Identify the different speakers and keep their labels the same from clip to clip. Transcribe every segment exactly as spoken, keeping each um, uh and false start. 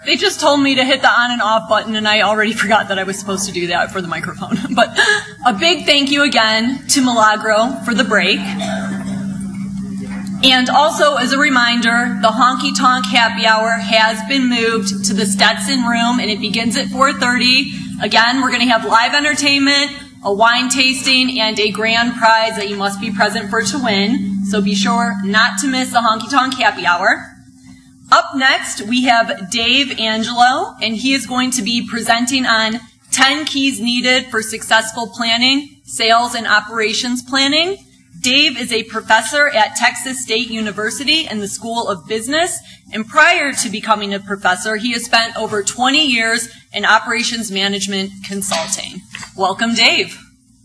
Speaker 1: They just told me to hit the on and off button, and I already forgot that I was supposed to do that for the microphone. But a big thank you again to Milagro for the break. And also, as a reminder, the Honky Tonk Happy Hour has been moved to the Stetson Room, and it begins at four thirty. Again, we're going to have live entertainment, a wine tasting, and a grand prize that you must be present for to win. So be sure not to miss the Honky Tonk Happy Hour. Up next, we have Dave Angelo, and he is going to be presenting on ten keys needed for successful planning, sales, and operations planning. Dave is a professor at Texas State University in the School of Business, and prior to becoming a professor, he has spent over twenty years in operations management consulting. Welcome, Dave.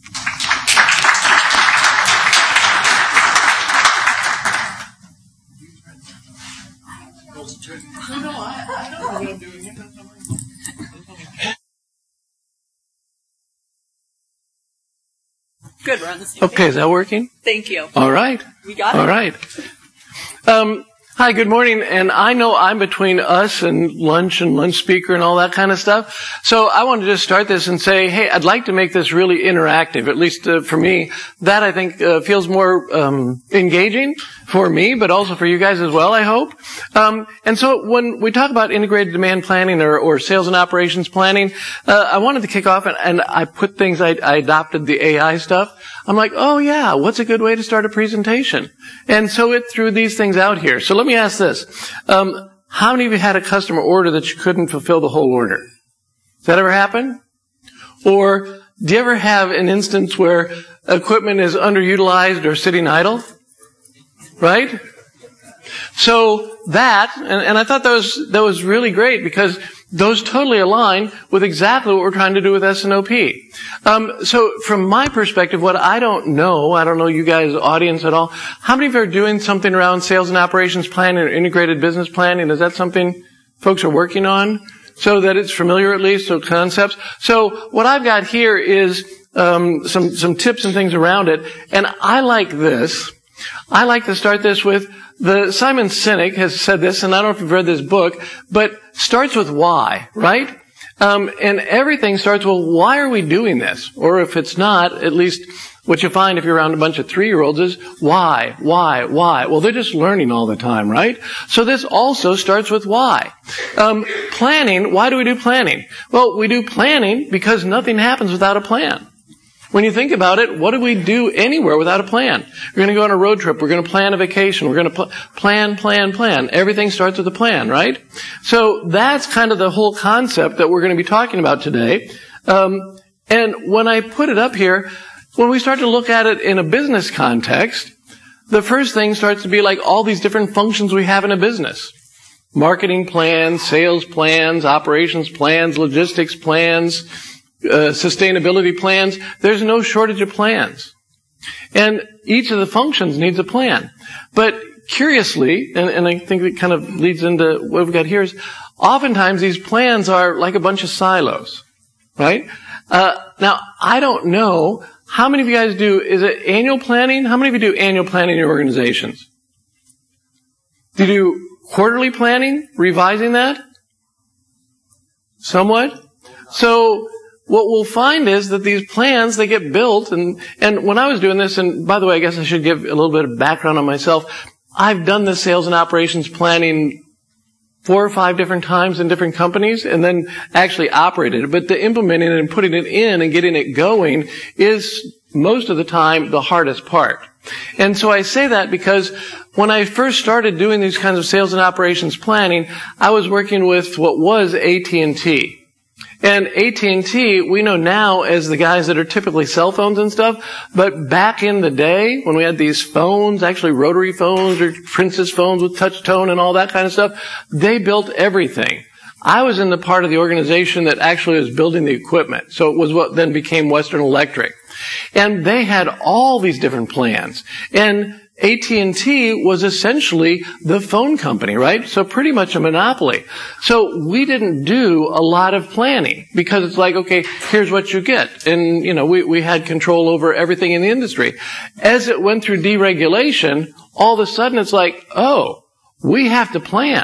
Speaker 2: No, I, I don't know what I'm doing here.
Speaker 1: Good, we're on the same
Speaker 3: Okay,
Speaker 1: page.
Speaker 3: is that working?
Speaker 1: Thank you.
Speaker 3: All right.
Speaker 1: We got it.
Speaker 3: All right. Um, hi, good morning. And I know I'm between us and lunch and lunch speaker and all that kind of stuff. So I want to just start this and say, hey, I'd like to make this really interactive, at least uh, for me. That, I think, uh, feels more um, engaging for me, but also for you guys as well, I hope. Um, and so when we talk about integrated demand planning or, or sales and operations planning, uh, I wanted to kick off, and, and I put things, I, I adopted the A I stuff. I'm like, oh yeah, what's a good way to start a presentation? And so it threw these things out here. So let me ask this. Um, how many of you had a customer order that you couldn't fulfill the whole order? Does that ever happen? Or do you ever have an instance where equipment is underutilized or sitting idle? Right? So that, and, and I thought that was, that was really great because those totally align with exactly what we're trying to do with S N O P. Um, so from my perspective, what I don't know, I don't know you guys, audience at all, how many of you are doing something around sales and operations planning or integrated business planning? Is that something folks are working on so that it's familiar at least, so concepts? So what I've got here is um, some, some tips and things around it, and I like this. I like to start this with the Simon Sinek has said this, and I don't know if you've read this book, but starts with why, right? Um, and everything starts with why are we doing this? Or if it's not, at least what you find if you're around a bunch of three-year-olds is why, why, why? Well, they're just learning all the time, right? So this also starts with why. Um, planning, why do we do planning? Well, we do planning because nothing happens without a plan. When you think about it, what do we do anywhere without a plan? We're going to go on a road trip. We're going to plan a vacation. We're going to pl- plan, plan, plan. Everything starts with a plan, right? So that's kind of the whole concept that we're going to be talking about today. Um, and when I put it up here, when we start to look at it in a business context, the first thing starts to be like all these different functions we have in a business. Marketing plans, sales plans, operations plans, logistics plans, Uh, sustainability plans. There's no shortage of plans. And each of the functions needs a plan. But curiously, and, and I think it kind of leads into what we've got here, is oftentimes these plans are like a bunch of silos, right? Uh, now, I don't know, how many of you guys do, is it annual planning? How many of you do annual planning in your organizations? Do you do quarterly planning, revising that? Somewhat? So, what we'll find is that these plans, they get built, and, and when I was doing this, and by the way, I guess I should give a little bit of background on myself. I've done this sales and operations planning four or five different times in different companies, and then actually operated it. But the implementing it and putting it in and getting it going is most of the time the hardest part. And so I say that because when I first started doing these kinds of sales and operations planning, I was working with what was A T and T. And A T and T, we know now as the guys that are typically cell phones and stuff, but back in the day when we had these phones, actually rotary phones or Princess phones with touch tone and all that kind of stuff, they built everything. I was in the part of the organization that actually was building the equipment. So it was what then became Western Electric. And they had all these different plans. And A T and T was essentially the phone company, right? So pretty much a monopoly. So we didn't do a lot of planning because it's like, okay, here's what you get. And, you know, we, we had control over everything in the industry. As it went through deregulation, all of a sudden it's like, oh, we have to plan.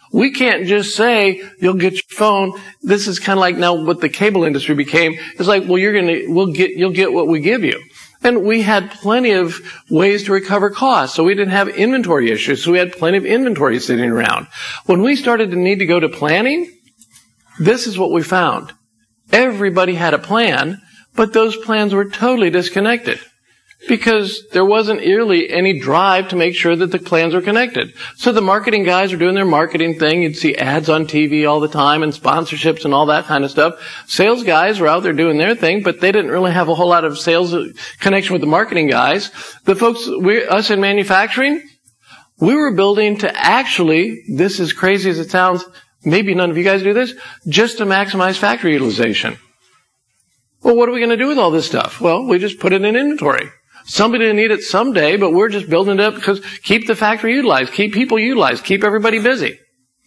Speaker 3: We can't just say, you'll get your phone. This is kind of like now what the cable industry became. It's like, well, you're going to, we'll get, you'll get what we give you. And we had plenty of ways to recover costs. So we didn't have inventory issues. So we had plenty of inventory sitting around. When we started to need to go to planning, this is what we found. Everybody had a plan, but those plans were totally disconnected. Because there wasn't really any drive to make sure that the plans were connected. So the marketing guys were doing their marketing thing. You'd see ads on T V all the time and sponsorships and all that kind of stuff. Sales guys were out there doing their thing, but they didn't really have a whole lot of sales connection with the marketing guys. The folks, we, us in manufacturing, we were building to actually, this is crazy as it sounds, maybe none of you guys do this, just to maximize factory utilization. Well, what are we going to do with all this stuff? Well, we just put it in inventory. Somebody will need it someday, but we're just building it up because keep the factory utilized, keep people utilized, keep everybody busy.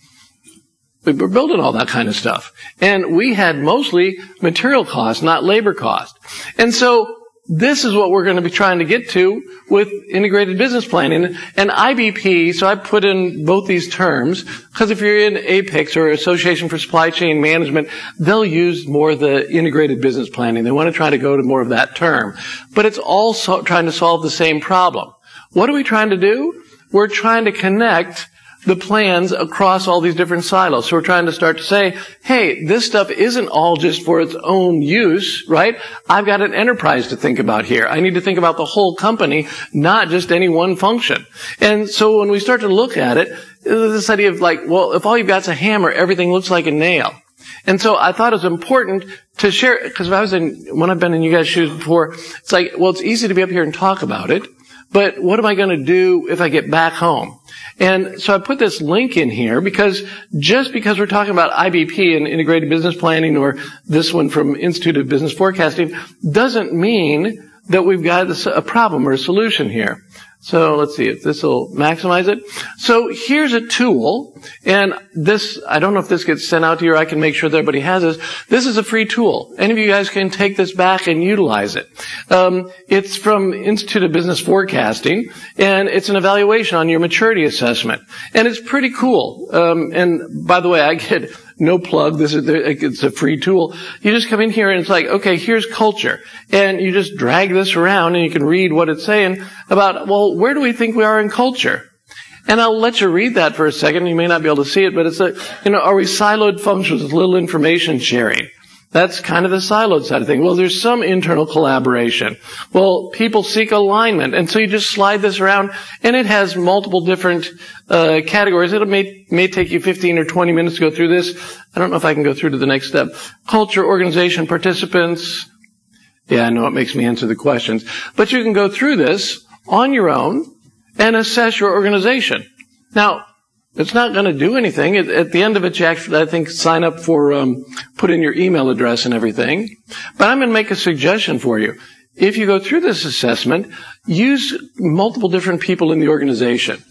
Speaker 3: We were building all that kind of stuff. And we had mostly material cost, not labor cost. And so this is what we're going to be trying to get to with integrated business planning. And I B P, so I put in both these terms, because if you're in A P I C S or Association for Supply Chain Management, they'll use more of the integrated business planning. They want to try to go to more of that term. But it's all so, trying to solve the same problem. What are we trying to do? We're trying to connect the plans across all these different silos. So we're trying to start to say, hey, this stuff isn't all just for its own use, right? I've got an enterprise to think about here. I need to think about the whole company, not just any one function. And so when we start to look at it, this idea of like, well, if all you've got is a hammer, everything looks like a nail. And so I thought it was important to share, because if I was in, when I've been in you guys' shoes before, it's like, well, it's easy to be up here and talk about it, but what am I going to do if I get back home? And so I put this link in here because just because we're talking about I B P and integrated business planning or this one from Institute of Business Forecasting doesn't mean that we've got a problem or a solution here. So let's see if this will maximize it. So here's a tool, and this, I don't know if this gets sent out to you or I can make sure that everybody has this. This is a free tool. Any of you guys can take this back and utilize it. Um, it's from Institute of Business Forecasting, and it's an evaluation on your maturity assessment. And it's pretty cool. Um, and by the way, I get no plug. This is, it's a free tool. You just come in here and it's like, okay, here's culture. And you just drag this around and you can read what it's saying about, well, where do we think we are in culture? And I'll let you read that for a second. You may not be able to see it, but it's a, you know, are we siloed functions with little information sharing? That's kind of the siloed side of things. Well, there's some internal collaboration. Well, people seek alignment. And so you just slide this around, and it has multiple different uh categories. It may, may take you fifteen or twenty minutes to go through this. I don't know if I can go through to the next step. Culture, organization, participants. Yeah, I know it makes me answer the questions. But you can go through this on your own and assess your organization. Now, it's not going to do anything. At, at the end of it, you actually, I think, sign up for, um, put in your email address and everything. But I'm going to make a suggestion for you. If you go through this assessment, use multiple different people in the organization.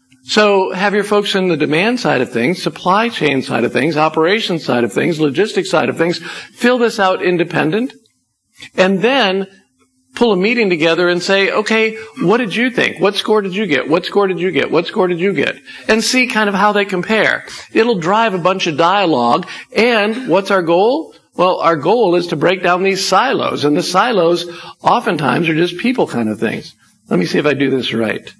Speaker 3: So have your folks in the demand side of things, supply chain side of things, operations side of things, logistics side of things, fill this out independent, and then pull a meeting together and say, okay, what did you think? What score did you get? What score did you get? What score did you get? And see kind of how they compare. It'll drive a bunch of dialogue. And what's our goal? Well, our goal is to break down these silos. And the silos oftentimes are just people kind of things. Let me see if I do this right.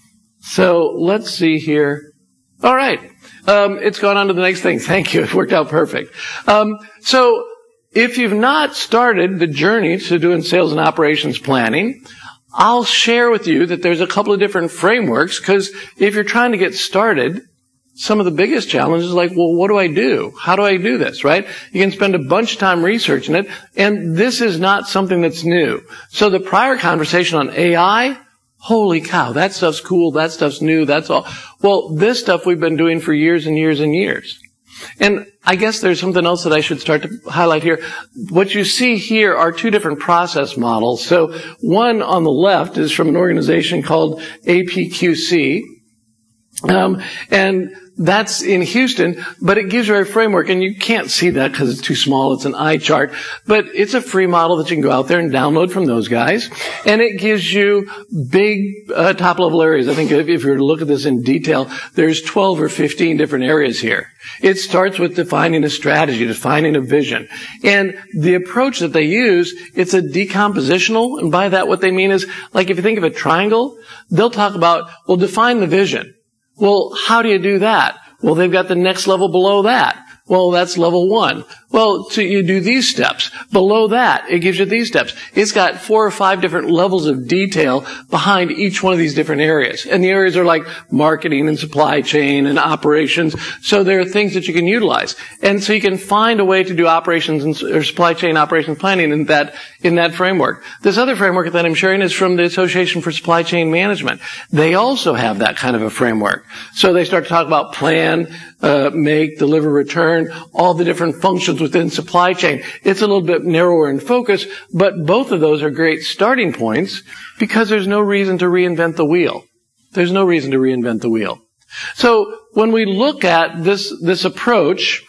Speaker 3: So let's see here. All right. Um, it's gone on to the next thing. Thank you. It worked out perfect. Um, so if you've not started the journey to doing sales and operations planning, I'll share with you that there's a couple of different frameworks, because if you're trying to get started, some of the biggest challenges is like, well, what do I do? How do I do this, right? You can spend a bunch of time researching it, and this is not something that's new. So the prior conversation on A I, holy cow, that stuff's cool, that stuff's new, that's all. Well, this stuff we've been doing for years and years and years. And I guess there's something else that I should start to highlight here. What you see here are two different process models. So one on the left is from an organization called A P Q C. Um, and that's in Houston, but it gives you a framework, and you can't see that because it's too small. It's an eye chart, but it's a free model that you can go out there and download from those guys, and it gives you big uh, top-level areas. I think if, if you were to look at this in detail, there's twelve or fifteen different areas here. It starts with defining a strategy, defining a vision, and the approach that they use, it's a decompositional, and by that what they mean is, like if you think of a triangle, they'll talk about, well, define the vision. Well, how do you do that? Well, they've got the next level below that. Well, that's level one. Well, so you do these steps. Below that, it gives you these steps. It's got four or five different levels of detail behind each one of these different areas. And the areas are like marketing and supply chain and operations. So there are things that you can utilize. And so you can find a way to do operations and, or supply chain operations planning in that, in that framework. This other framework that I'm sharing is from the Association for Supply Chain Management. They also have that kind of a framework. So they start to talk about plan, uh, make, deliver, return, all the different functions within supply chain. It's a little bit narrower in focus, but both of those are great starting points because there's no reason to reinvent the wheel. There's no reason to reinvent the wheel. So when we look at this, this approach,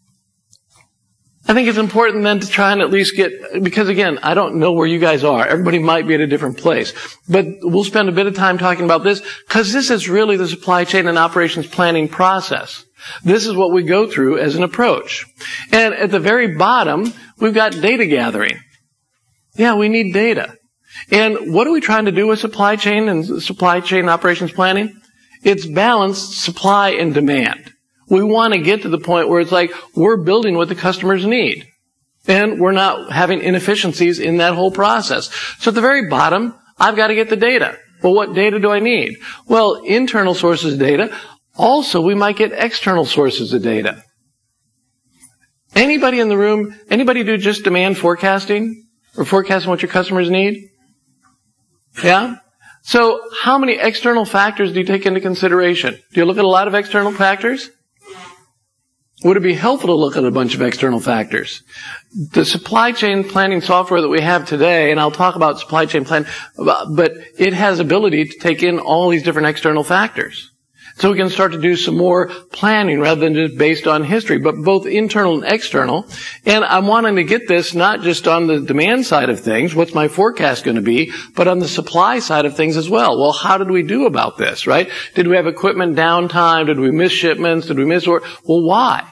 Speaker 3: I think it's important then to try and at least get, because again, I don't know where you guys are. Everybody might be at a different place. But we'll spend a bit of time talking about this because this is really the supply chain and operations planning process. This is what we go through as an approach. And at the very bottom, we've got data gathering. Yeah, we need data. And what are we trying to do with supply chain and supply chain operations planning? It's balanced supply and demand. We want to get to the point where it's like we're building what the customers need. And we're not having inefficiencies in that whole process. So at the very bottom, I've got to get the data. Well, what data do I need? Well, internal sources of data. Also, we might get external sources of data. Anybody in the room, anybody do just demand forecasting or forecasting what your customers need? Yeah? So how many external factors do you take into consideration? Do you look at a lot of external factors? Would it be helpful to look at a bunch of external factors? The supply chain planning software that we have today, and I'll talk about supply chain plan, but it has ability to take in all these different external factors. So we can start to do some more planning rather than just based on history, but both internal and external. And I'm wanting to get this not just on the demand side of things, what's my forecast going to be, but on the supply side of things as well. Well, how did we do about this, right? Did we have equipment downtime? Did we miss shipments? Did we miss orders? Well, why?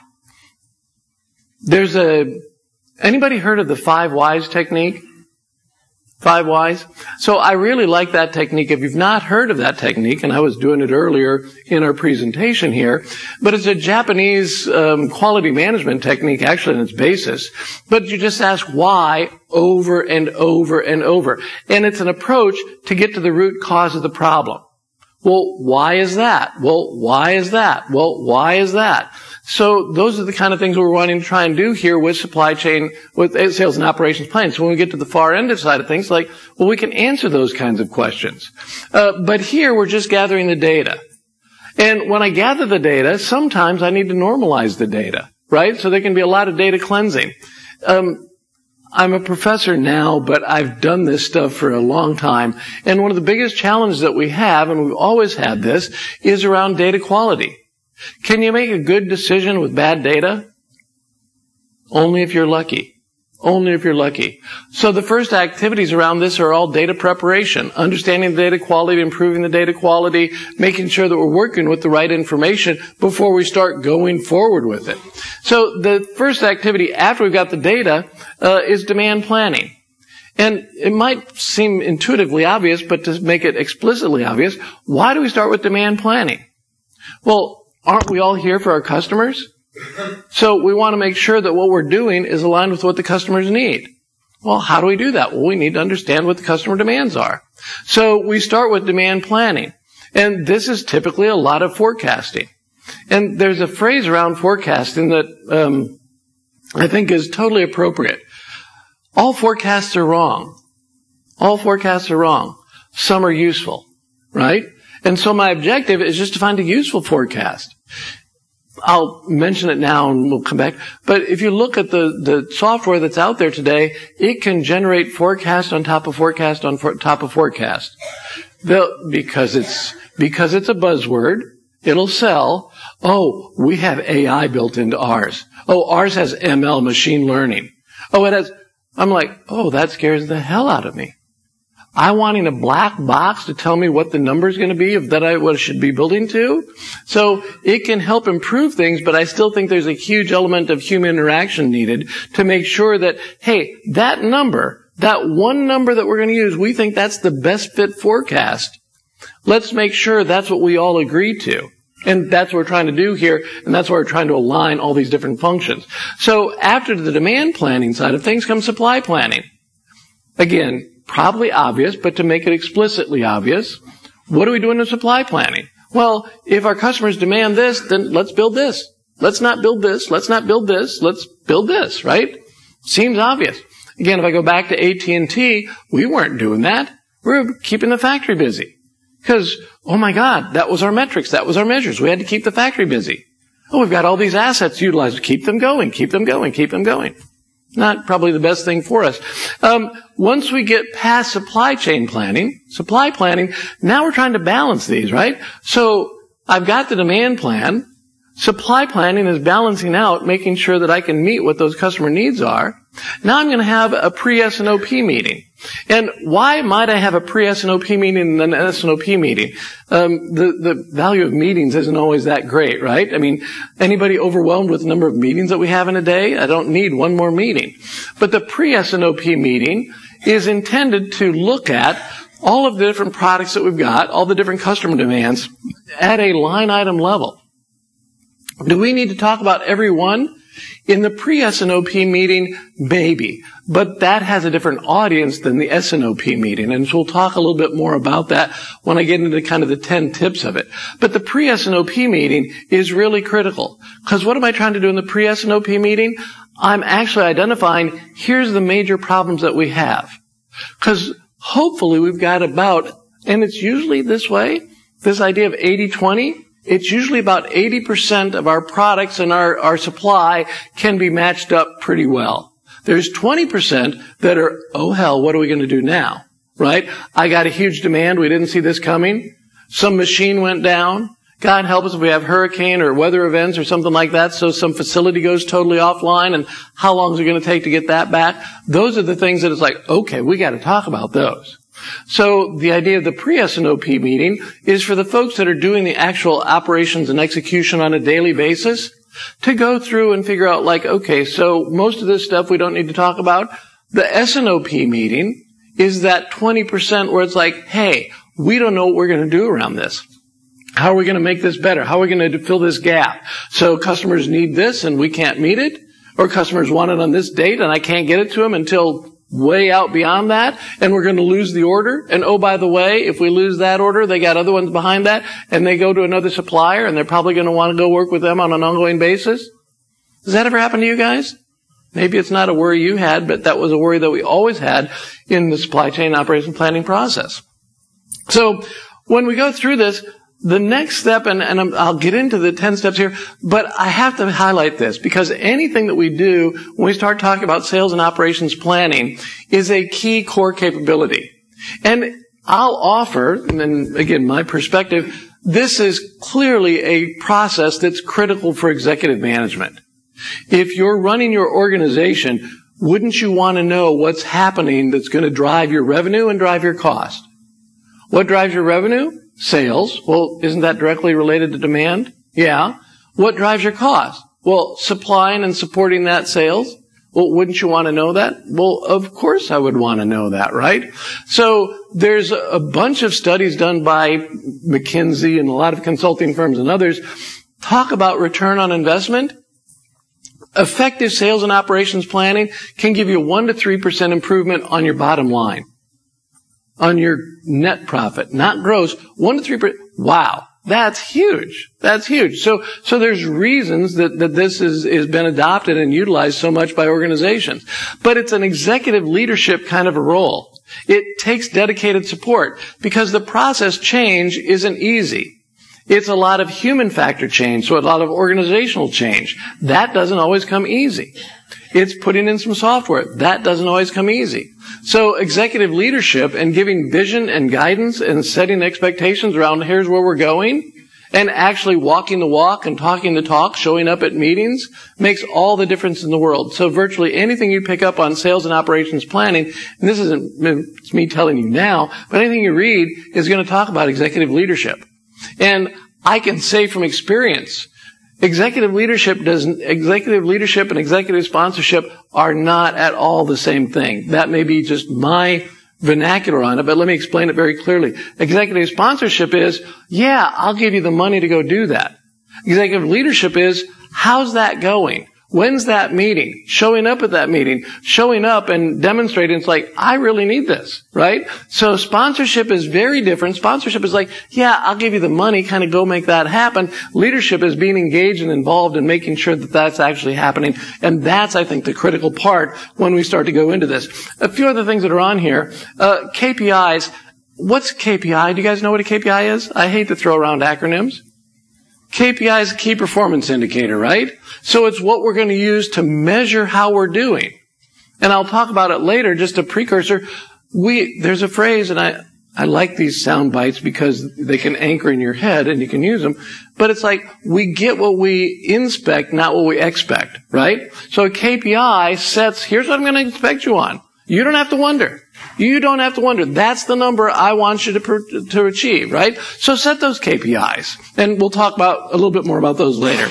Speaker 3: There's a, anybody heard of the five whys technique? Five whys? So I really like that technique. If you've not heard of that technique, and I was doing it earlier in our presentation here, but it's a Japanese um, quality management technique, actually, in its basis. But you just ask why over and over and over. And it's an approach to get to the root cause of the problem. Well, why is that? Well, why is that? Well, why is that? So those are the kind of things we're wanting to try and do here with supply chain, with sales and operations planning. So when we get to the far end of the side of things, like, well, we can answer those kinds of questions. Uh, but here we're just gathering the data. And when I gather the data, sometimes I need to normalize the data, right? So there can be a lot of data cleansing. Um, I'm a professor now, but I've done this stuff for a long time. And one of the biggest challenges that we have, and we've always had this, is around data quality. Can you make a good decision with bad data? Only if you're lucky. Only if you're lucky. So the first activities around this are all data preparation, understanding the data quality, improving the data quality, making sure that we're working with the right information before we start going forward with it. So the first activity after we've got the data uh, is demand planning. And it might seem intuitively obvious, but to make it explicitly obvious, why do we start with demand planning? Well, aren't we all here for our customers? So we want to make sure that what we're doing is aligned with what the customers need. Well, how do we do that? Well, we need to understand what the customer demands are. So we start with demand planning. And this is typically a lot of forecasting. And there's a phrase around forecasting that um, I think is totally appropriate. All forecasts are wrong. All forecasts are wrong. Some are useful, right? And so my objective is just to find a useful forecast. I'll mention it now and we'll come back. But if you look at the, the software that's out there today, it can generate forecast on top of forecast on for, top of forecast. The, because it's, because it's a buzzword It'll sell, oh, we have A I built into ours. Oh, ours has M L, machine learning. Oh, it has, I'm like, oh, that scares the hell out of me. I wanting a black box to tell me what the number is going to be of that I what I should be building to. So it can help improve things, but I still think there's a huge element of human interaction needed to make sure that, hey, that number, that one number that we're going to use, we think that's the best fit forecast. Let's make sure that's what we all agree to. And that's what we're trying to do here, and that's why we're trying to align all these different functions. So after the demand planning side of things comes supply planning. Again, probably obvious, but to make it explicitly obvious, what are we doing in supply planning? Well, if our customers demand this, then let's build this. Let's not build this. Let's not build this. Let's build this, right? Seems obvious. Again, if I go back to A T and T, we weren't doing that. We were keeping the factory busy. Because, oh my God, that was our metrics. That was our measures. We had to keep the factory busy. Oh, we've got all these assets utilized. Keep them going, keep them going, keep them going. Not probably the best thing for us. Um, once we get past supply chain planning, supply planning, now we're trying to balance these, right? So I've got the demand plan. Supply planning is balancing out, making sure that I can meet what those customer needs are. Now I'm going to have a pre-S and O P meeting. And why might I have a pre-S and O P meeting and an S and O P meeting? Um, the, the value of meetings isn't always that great, right? I mean, anybody overwhelmed with the number of meetings that we have in a day? I don't need one more meeting. But the pre-S and O P meeting is intended to look at all of the different products that we've got, all the different customer demands at a line item level. Do we need to talk about every one? In the pre-S and O P meeting, maybe. But that has a different audience than the S and O P meeting. And so we'll talk a little bit more about that when I get into kind of the ten tips of it. But the pre-S and O P meeting is really critical. Because what am I trying to do in the pre-S and O P meeting? I'm actually identifying, here's the major problems that we have. Because hopefully we've got about, and it's usually this way, this idea of eighty twenty, it's usually about eighty percent of our products and our, our supply can be matched up pretty well. There's twenty percent that are, oh hell, what are we going to do now? Right? I got a huge demand. We didn't see this coming. Some machine went down. God help us if we have hurricane or weather events or something like that. So some facility goes totally offline, and how long is it going to take to get that back? Those are the things that it's like, okay, we got to talk about those. So the idea of the pre-S and O P meeting is for the folks that are doing the actual operations and execution on a daily basis to go through and figure out, like, okay, so most of this stuff we don't need to talk about. The S and O P meeting is that twenty percent where it's like, hey, we don't know what we're going to do around this. How are we going to make this better? How are we going to fill this gap? So customers need this and we can't meet it, or customers want it on this date and I can't get it to them until way out beyond that, and we're going to lose the order. And oh, by the way, if we lose that order, they got other ones behind that, and they go to another supplier, and they're probably going to want to go work with them on an ongoing basis. Does that ever happen to you guys? Maybe it's not a worry you had, but that was a worry that we always had in the supply chain operation planning process. So when we go through this, the next step, and, and I'll get into the ten steps here, but I have to highlight this because anything that we do when we start talking about sales and operations planning is a key core capability. And I'll offer, and again, my perspective, this is clearly a process that's critical for executive management. If you're running your organization, wouldn't you want to know what's happening that's going to drive your revenue and drive your cost? What drives your revenue? Sales. Well, isn't that directly related to demand? Yeah. What drives your cost? Well, supplying and supporting that sales. Well, wouldn't you want to know that? Well, of course I would want to know that, right? So there's a bunch of studies done by McKinsey and a lot of consulting firms and others talk about return on investment. Effective sales and operations planning can give you a one to three percent improvement on your bottom line. On your net profit, not gross, one to three percent. Wow, that's huge. That's huge. So, so there's reasons that, that this is, is been adopted and utilized so much by organizations. But it's an executive leadership kind of a role. It takes dedicated support because the process change isn't easy. It's a lot of human factor change, so a lot of organizational change. That doesn't always come easy. It's putting in some software. That doesn't always come easy. So executive leadership and giving vision and guidance and setting expectations around here's where we're going And actually walking the walk and talking the talk, showing up at meetings, makes all the difference in the world. So virtually anything you pick up on sales and operations planning, and this isn't it's me telling you now, but anything you read is going to talk about executive leadership. And I can say from experience, executive leadership doesn't, executive leadership and executive sponsorship are not at all the same thing. That may be just my vernacular on it, but let me explain it very clearly. Executive sponsorship is, yeah, I'll give you the money to go do that. Executive leadership is, how's that going? When's that meeting? Showing up at that meeting, showing up and demonstrating. It's like, I really need this, right? So sponsorship is very different. Sponsorship is like, yeah, I'll give you the money, kind of go make that happen. Leadership is being engaged and involved and making sure that that's actually happening. And that's, I think, the critical part when we start to go into this. A few other things that are on here. Uh, K P Is. What's K P I? Do you guys know what a K P I is? I hate to throw around acronyms. K P I is a key performance indicator, right? So it's what we're going to use to measure how we're doing. And I'll talk about it later, just a precursor. We, there's a phrase, and I, I like these sound bites because they can anchor in your head and you can use them. But it's like, we get what we inspect, not what we expect, right? So a K P I sets, here's what I'm going to expect you on. You don't have to wonder. You don't have to wonder. That's the number I want you to to achieve, right? So set those K P Is. And we'll talk about a little bit more about those later.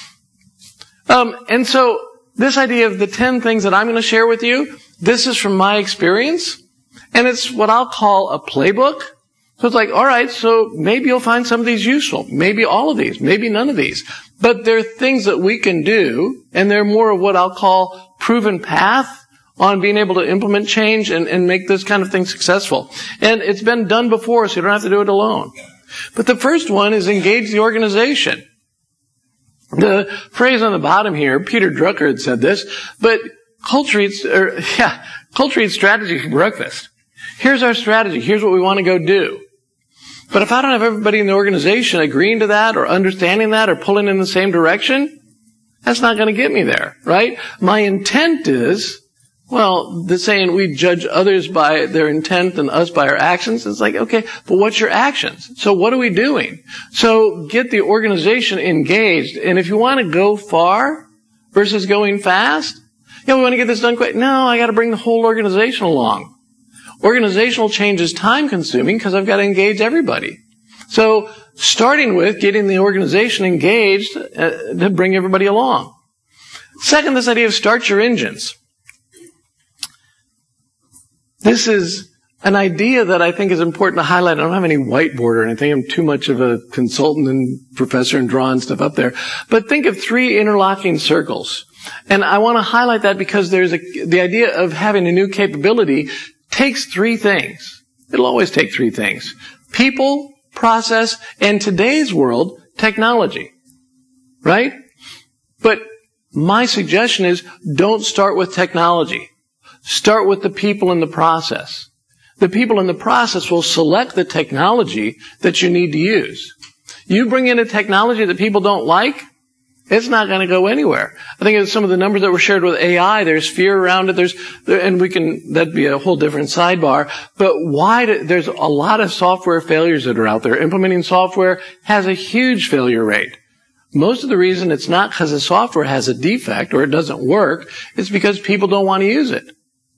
Speaker 3: Um, and so this idea of the ten things that I'm going to share with you, this is from my experience. And it's what I'll call a playbook. So it's like, all right, so maybe you'll find some of these useful. Maybe all of these. Maybe none of these. But they're things that we can do. And they're more of what I'll call proven path on being able to implement change and, and make this kind of thing successful. And it's been done before, so you don't have to do it alone. But the first one is engage the organization. The phrase on the bottom here, Peter Drucker had said this, but culture eats, or, yeah, culture eats strategy for breakfast. Here's our strategy. Here's what we want to go do. But if I don't have everybody in the organization agreeing to that or understanding that or pulling in the same direction, that's not going to get me there, right? My intent is, well, the saying we judge others by their intent and us by our actions. It's like, okay, but what's your actions? So what are we doing? So get the organization engaged. And if you want to go far versus going fast, yeah, we want to get this done quick. No, I got to bring the whole organization along. Organizational change is time consuming because I've got to engage everybody. So starting with getting the organization engaged uh, to bring everybody along. Second, this idea of start your engines. This is an idea that I think is important to highlight. I don't have any whiteboard or anything. I'm too much of a consultant and professor and drawing stuff up there. But think of three interlocking circles. And I want to highlight that because there's a, the idea of having a new capability takes three things. It'll always take three things. People, process, and today's world, technology. Right? But my suggestion is don't start with technology. Start with the people in the process. The people in the process will select the technology that you need to use. You bring in a technology that people don't like, it's not going to go anywhere. I think of some of the numbers that were shared with A I, there's fear around it, there's, there, and we can, that'd be a whole different sidebar. But why, do, there's a lot of software failures that are out there. Implementing software has a huge failure rate. Most of the reason it's not because the software has a defect or it doesn't work, it's because people don't want to use it.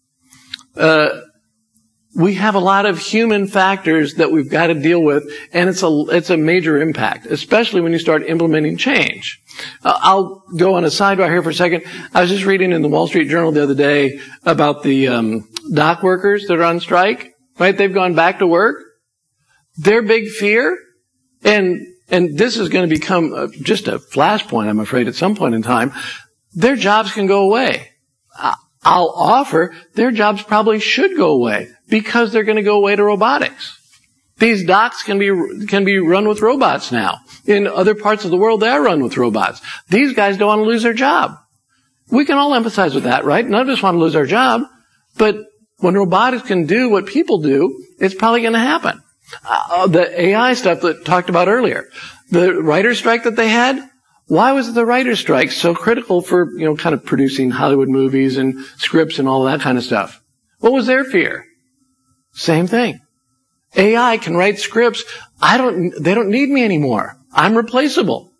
Speaker 3: Uh, we have a lot of human factors that we've got to deal with, and it's a it's a major impact, especially when you start implementing change. Uh, I'll go on a sidebar here for a second. I was just reading in the Wall Street Journal the other day about the um, dock workers that are on strike. Right, they've gone back to work. Their big fear, and and this is going to become a, just a flashpoint, I'm afraid, at some point in time. Their jobs can go away. Uh, I'll offer their jobs probably should go away because they're going to go away to robotics. These docks can be can be run with robots now. In other parts of the world, they are run with robots. These guys don't want to lose their job. We can all empathize with that, right? None of us want to lose our job. But when robotics can do what people do, it's probably going to happen. Uh, the A I stuff that talked about earlier, the writer's strike that they had, why was the writer's strike so critical for, you know, kind of producing Hollywood movies and scripts and all that kind of stuff? What was their fear? Same thing. A I can write scripts. I don't, they don't need me anymore. I'm replaceable.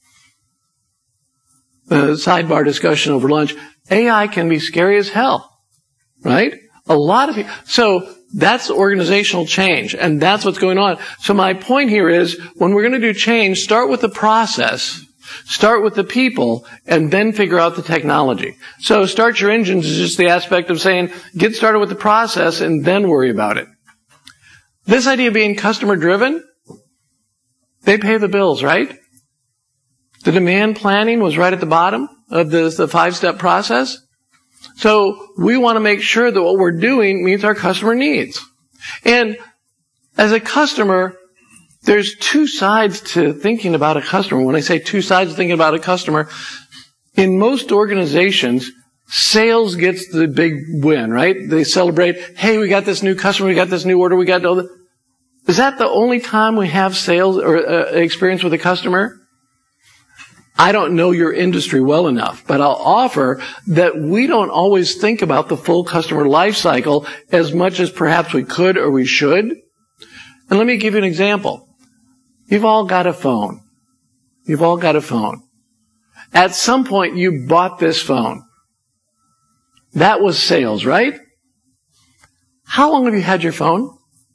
Speaker 3: Uh, sidebar discussion over lunch. A I can be scary as hell, right? A lot of people. So that's organizational change, and that's what's going on. So my point here is, when we're going to do change, start with the process, start with the people, and then figure out the technology. So start your engines is just the aspect of saying, get started with the process and then worry about it. This idea of being customer driven, they pay the bills, right? The demand planning was right at the bottom of the, the five-step process. So we want to make sure that what we're doing meets our customer needs. And as a customer, there's two sides to thinking about a customer. When I say two sides to thinking about a customer, in most organizations, sales gets the big win, right? They celebrate, hey, we got this new customer, we got this new order, we got all the... Is that the only time we have sales or uh, experience with a customer? I don't know your industry well enough, but I'll offer that we don't always think about the full customer life cycle as much as perhaps we could or we should. And let me give you an example. You've all got a phone. You've all got a phone. At some point, you bought this phone. That was sales, right? How long have you had your phone?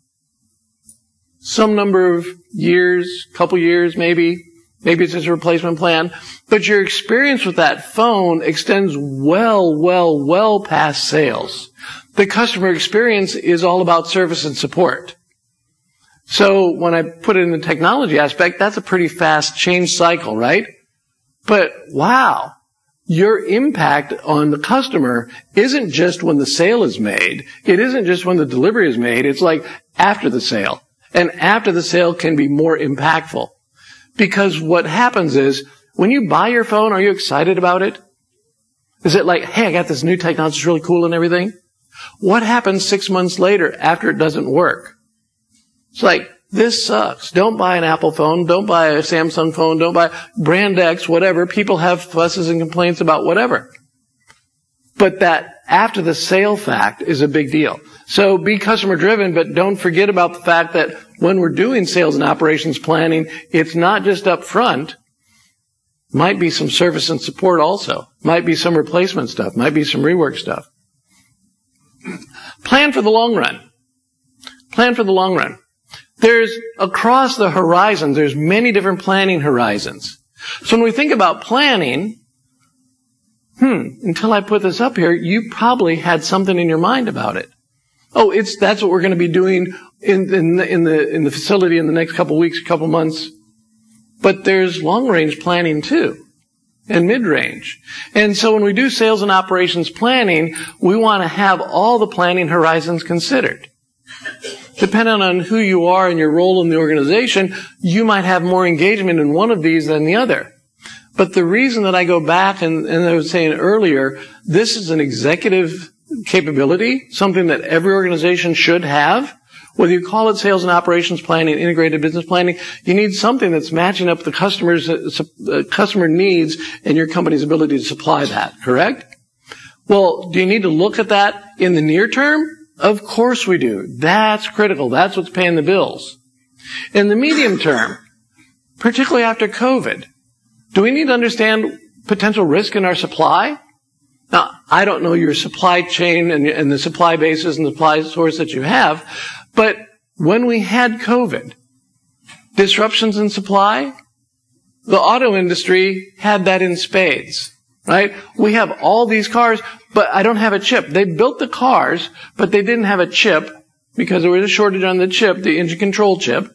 Speaker 3: Some number of years, couple years maybe. Maybe it's just a replacement plan. But your experience with that phone extends well, well, well past sales. The customer experience is all about service and support. So when I put it in the technology aspect, that's a pretty fast change cycle, right? But wow, your impact on the customer isn't just when the sale is made. It isn't just when the delivery is made. It's like after the sale. And after the sale can be more impactful. Because what happens is, when you buy your phone, are you excited about it? Is it like, hey, I got this new technology, it's really cool and everything? What happens six months later after it doesn't work? It's like, this sucks. Don't buy an Apple phone. Don't buy a Samsung phone. Don't buy brand X, whatever. People have fusses and complaints about whatever. But that after the sale fact is a big deal. So be customer driven, but don't forget about the fact that when we're doing sales and operations planning, it's not just up front. Might be some service and support also. Might be some replacement stuff. Might be some rework stuff. Plan for the long run. Plan for the long run. There's, across the horizons, there's many different planning horizons. So when we think about planning, hmm, until I put this up here, you probably had something in your mind about it. Oh, it's, that's what we're going to be doing in, in the, in the, in the facility in the next couple of weeks, couple months. But there's long-range planning too, and mid-range. And so when we do sales and operations planning, we want to have all the planning horizons considered. Depending on who you are and your role in the organization, you might have more engagement in one of these than the other. But the reason that I go back, and, and I was saying earlier, this is an executive capability, something that every organization should have. Whether you call it sales and operations planning, integrated business planning, you need something that's matching up the customer's uh, customer needs and your company's ability to supply that, correct? Well, do you need to look at that in the near term? Of course we do. That's critical. That's what's paying the bills. In the medium term, particularly after COVID, do we need to understand potential risk in our supply? Now, I don't know your supply chain and, and the supply bases and the supply source that you have, but when we had COVID, disruptions in supply, the auto industry had that in spades, right? We have all these cars, but I don't have a chip. They built the cars, but they didn't have a chip because there was a shortage on the chip, the engine control chip.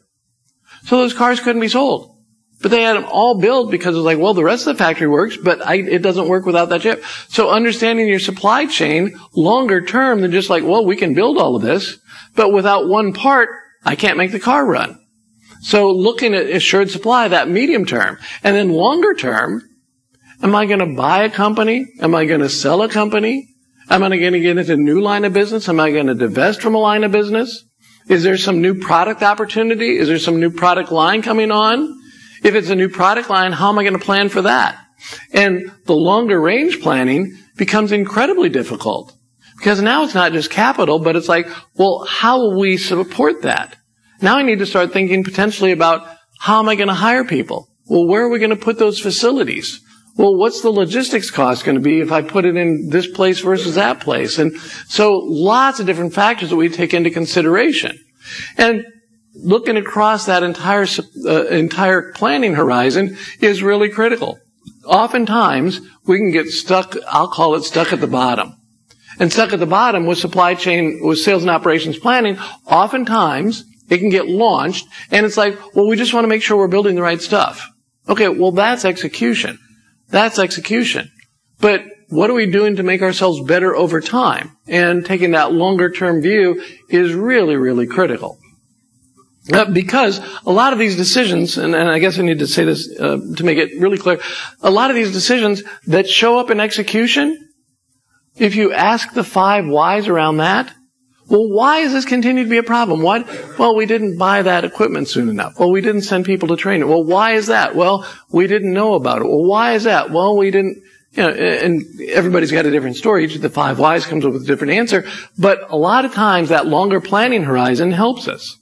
Speaker 3: So those cars couldn't be sold. But they had them all built because it was like, well, the rest of the factory works, but I, it doesn't work without that chip. So understanding your supply chain longer term than just like, well, we can build all of this, but without one part, I can't make the car run. So looking at assured supply, that medium term. And then longer term, am I going to buy a company? Am I going to sell a company? Am I going to get into a new line of business? Am I going to divest from a line of business? Is there some new product opportunity? Is there some new product line coming on? If it's a new product line, how am I going to plan for that? And the longer range planning becomes incredibly difficult because now it's not just capital, but it's like, well, how will we support that? Now I need to start thinking potentially about How am I going to hire people? Well, where are we going to put those facilities? Well, what's the logistics cost going to be if I put it in this place versus that place? And so lots of different factors that we take into consideration. And looking across that entire uh, entire planning horizon is really critical. Oftentimes, we can get stuck, I'll call it stuck at the bottom. And stuck at the bottom with supply chain, with sales and operations planning, oftentimes it can get launched and it's like, well, we just want to make sure we're building the right stuff. Okay, well, that's execution. That's execution. But what are we doing to make ourselves better over time? And taking that longer term view is really, really critical. Uh, because a lot of these decisions, and, and I guess I need to say this uh, to make it really clear, a lot of these decisions that show up in execution, if you ask the five whys around that, well, why does this continue to be a problem? Why? Well, we didn't buy that equipment soon enough. Well, we didn't send people to train it. Well, why is that? Well, we didn't know about it. Well, why is that? Well, we didn't, you know, and everybody's got a different story. Each of the five whys comes up with a different answer. But a lot of times that longer planning horizon helps us.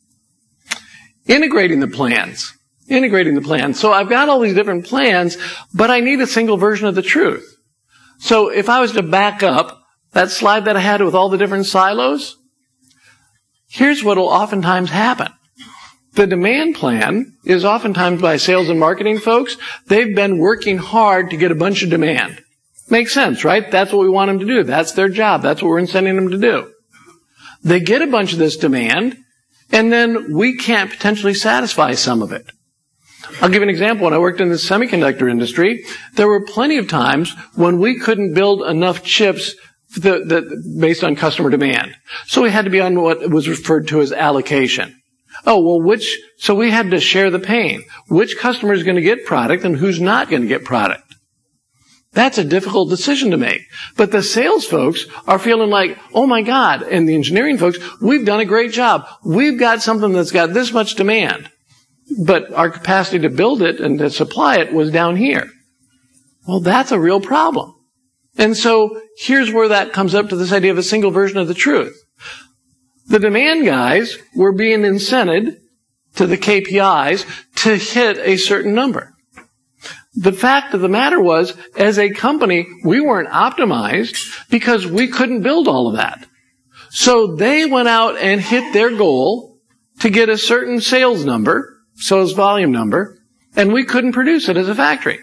Speaker 3: Integrating the plans. Integrating the plans. So I've got all these different plans, but I need a single version of the truth. So if I was to back up that slide that I had with all the different silos, here's what will oftentimes happen. The demand plan is oftentimes by sales and marketing folks. They've been working hard to get a bunch of demand. Makes sense, right? That's what we want them to do. That's their job. That's what we're incenting them to do. They get a bunch of this demand, and then we can't potentially satisfy some of it. I'll give you an example. When I worked in the semiconductor industry, there were plenty of times when we couldn't build enough chips that, that, based on customer demand. So we had to be on what was referred to as allocation. Oh, well, which, so we had to share the pain. Which customer is going to get product and who's not going to get product? That's a difficult decision to make. But the sales folks are feeling like, oh my God, and the engineering folks, we've done a great job. We've got something that's got this much demand. But our capacity to build it and to supply it was down here. Well, that's a real problem. And so here's where that comes up to this idea of a single version of the truth. The demand guys were being incented to the K P Is to hit a certain number. The fact of the matter was, as a company, we weren't optimized because we couldn't build all of that. So they went out and hit their goal to get a certain sales number, sales volume number, and we couldn't produce it as a factory.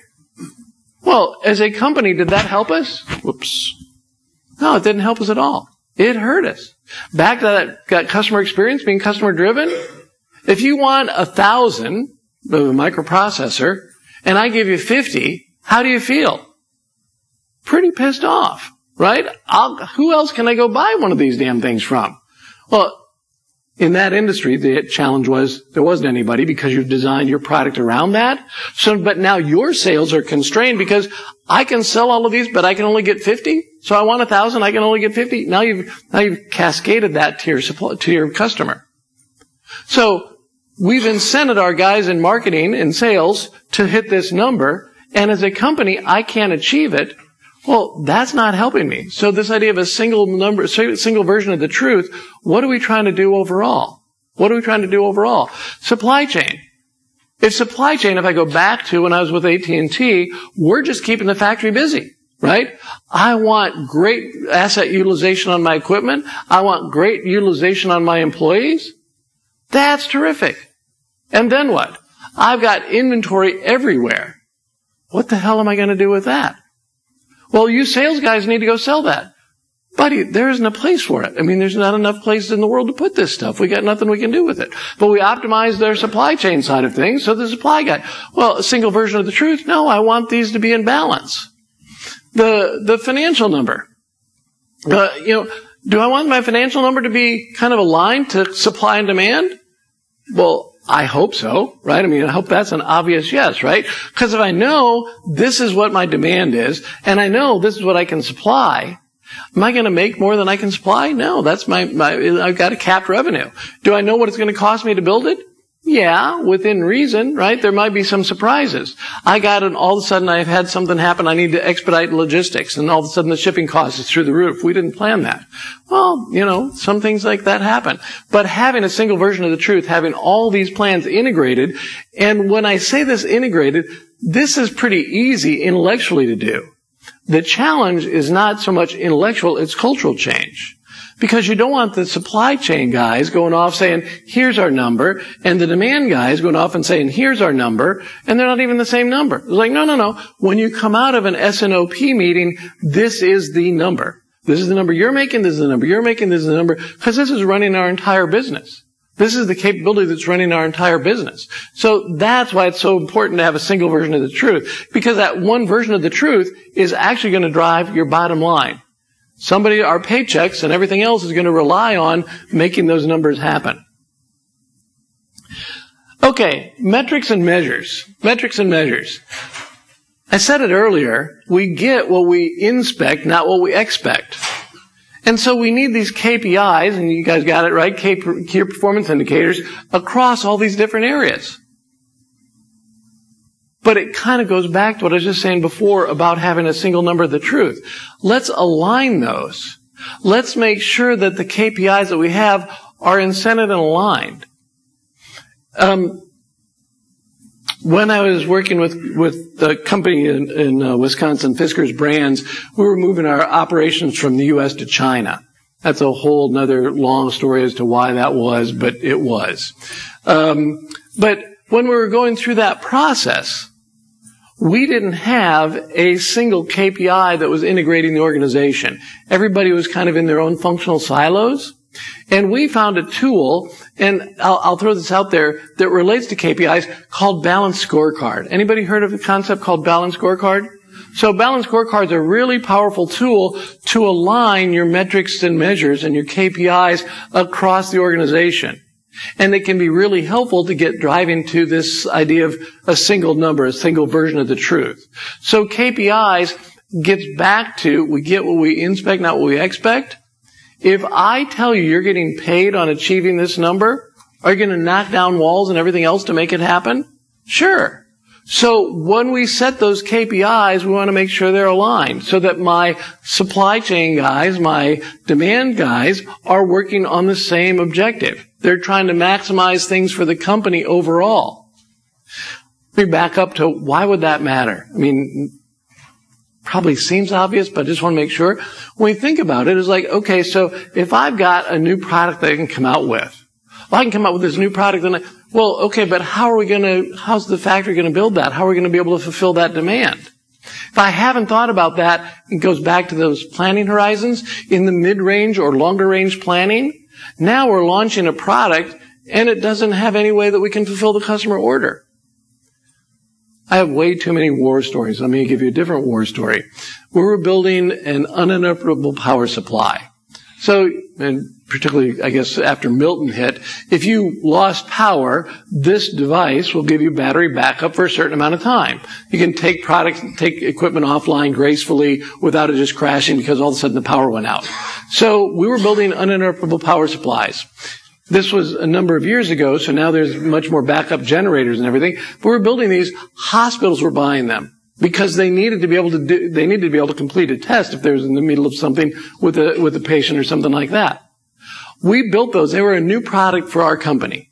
Speaker 3: Well, as a company, did that help us? Whoops. No, it didn't help us at all. It hurt us. Back to that, that customer experience, being customer driven. If you want a thousand of a microprocessor and I give you fifty, how do you feel? Pretty pissed off, right? I'll, who else can I go buy one of these damn things from? Well, in that industry, the challenge was there wasn't anybody because you've designed your product around that. So, but now your sales are constrained because I can sell all of these, but I can only get fifty. So I want a thousand, I can only get fifty. Now you've, now you've cascaded that to your supply, to your customer. So we've incented our guys in marketing and sales to hit this number. And as a company, I can't achieve it. Well, that's not helping me. So this idea of a single number, single version of the truth, what are we trying to do overall? What are we trying to do overall? Supply chain. If supply chain, if I go back to when I was with A T and T, we're just keeping the factory busy, right? I want great asset utilization on my equipment. I want great utilization on my employees. That's terrific. And then what? I've got inventory everywhere. What the hell am I going to do with that? Well, you sales guys need to go sell that. Buddy, there isn't a place for it. I mean, there's not enough places in the world to put this stuff. We got nothing we can do with it. But we optimize their supply chain side of things, so the supply guy, well, a single version of the truth? No, I want these to be in balance. The, the financial number. Uh, you know, do I want my financial number to be kind of aligned to supply and demand? Well, I hope so, right? I mean, I hope that's an obvious yes, right? Because if I know this is what my demand is, and I know this is what I can supply, am I going to make more than I can supply? No, that's my, my, I've got a capped revenue. Do I know what it's going to cost me to build it? Yeah, within reason, right? There might be some surprises. I got it, all of a sudden I've had something happen, I need to expedite logistics, and all of a sudden the shipping cost is through the roof. We didn't plan that. Well, you know, some things like that happen. But having a single version of the truth, having all these plans integrated, and when I say this integrated, this is pretty easy intellectually to do. The challenge is not so much intellectual, it's cultural change. Because you don't want the supply chain guys going off saying, here's our number, and the demand guys going off and saying, here's our number, and they're not even the same number. It's like, no, no, no. When you come out of an S N O P meeting, this is the number. This is the number you're making, this is the number you're making, this is the number, because this is running our entire business. This is the capability that's running our entire business. So that's why it's so important to have a single version of the truth, because that one version of the truth is actually going to drive your bottom line. Somebody, our paychecks and everything else is going to rely on making those numbers happen. Okay, metrics and measures. Metrics and measures. I said it earlier, we get what we inspect, not what we expect. And so we need these K P Is, and you guys got it right, key performance indicators, across all these different areas. But it kind of goes back to what I was just saying before about having a single number of the truth. Let's align those. Let's make sure that the K P Is that we have are incented and aligned. Um, when I was working with, with the company in, in uh, Wisconsin, Fiskars Brands, we were moving our operations from the U S to China. That's a whole nother long story as to why that was, but it was. Um, but when we were going through that process, we didn't have a single K P I that was integrating the organization. Everybody was kind of in their own functional silos. And we found a tool, and I'll, I'll throw this out there, that relates to K P Is called Balanced Scorecard. Anybody heard of a concept called Balanced Scorecard? So Balanced Scorecard is a really powerful tool to align your metrics and measures and your K P Is across the organization. And it can be really helpful to get driving to this idea of a single number, a single version of the truth. So K P Is gets back to, we get what we inspect, not what we expect. If I tell you you're getting paid on achieving this number, are you going to knock down walls and everything else to make it happen? Sure. So when we set those K P Is, we want to make sure they're aligned so that my supply chain guys, my demand guys are working on the same objective. They're trying to maximize things for the company overall. Let me back up to why would that matter? I mean, probably seems obvious, but I just want to make sure. When we think about it, it's like, okay, so if I've got a new product that I can come out with, well, I can come out with this new product, and I, well, okay, but how are we going to, how's the factory going to build that? How are we going to be able to fulfill that demand? If I haven't thought about that, it goes back to those planning horizons in the mid-range or longer-range planning. Now we're launching a product, and it doesn't have any way that we can fulfill the customer order. I have way too many war stories. Let me give you a different war story. We were building an uninterruptible power supply. So, and particularly, I guess, after Milton hit, if you lost power, this device will give you battery backup for a certain amount of time. You can take products, take equipment offline gracefully without it just crashing because all of a sudden the power went out. So we were building uninterruptible power supplies. This was a number of years ago, so now there's much more backup generators and everything. But we're building these. Hospitals were buying them because they needed to be able to do, they needed to be able to complete a test if there was in the middle of something with a, with a patient or something like that. We built those. They were a new product for our company.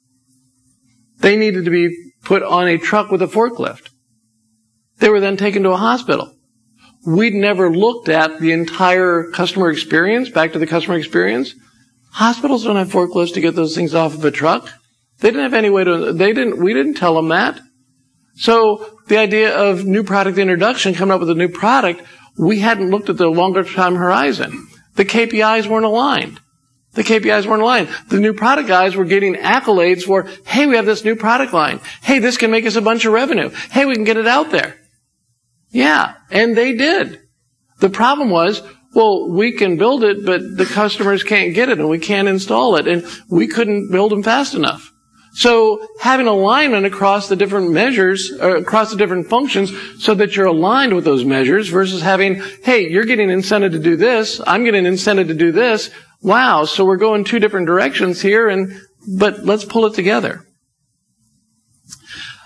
Speaker 3: They needed to be put on a truck with a forklift. They were then taken to a hospital. We'd never looked at the entire customer experience, back to the customer experience. Hospitals don't have forklifts to get those things off of a truck. They didn't have any way to, they didn't, we didn't tell them that. So the idea of new product introduction, coming up with a new product, we hadn't looked at the longer time horizon. The K P Is weren't aligned. The K P Is weren't aligned. The new product guys were getting accolades for, hey, we have this new product line. Hey, this can make us a bunch of revenue. Hey, we can get it out there. Yeah, and they did. The problem was, well, we can build it, but the customers can't get it, and we can't install it, and we couldn't build them fast enough. So having alignment across the different measures, or across the different functions, so that you're aligned with those measures versus having, hey, you're getting incented to do this, I'm getting incented to do this. Wow, so we're going two different directions here, and but let's pull it together.